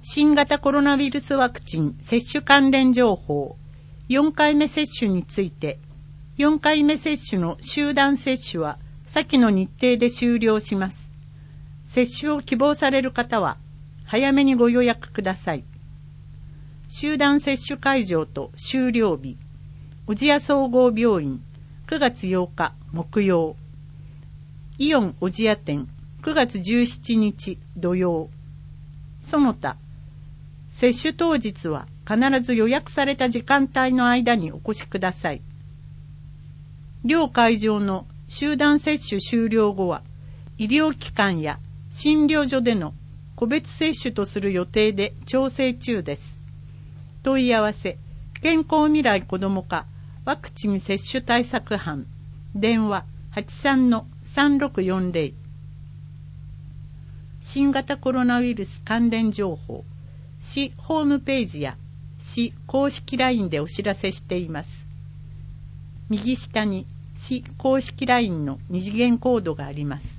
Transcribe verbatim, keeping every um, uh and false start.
新型コロナウイルスワクチン接種関連情報、よんかいめ接種について、よんかいめ接種の集団接種は先の日程で終了します。接種を希望される方は早めにご予約ください。集団接種会場と終了日、小千谷総合病院くがつようか木曜、イオン小千谷店くがつじゅうしちにち土曜。その他、接種当日は必ず予約された時間帯の間にお越しください。両会場の集団接種終了後は、医療機関や診療所での個別接種とする予定で調整中です。問い合わせ、健康未来子ども課ワクチン接種対策班、電話 はちさんのさんろくよんぜろ。新型コロナウイルス関連情報、市ホームページや市公式 ライン でお知らせしています。右下に市公式 ライン の二次元コードがあります。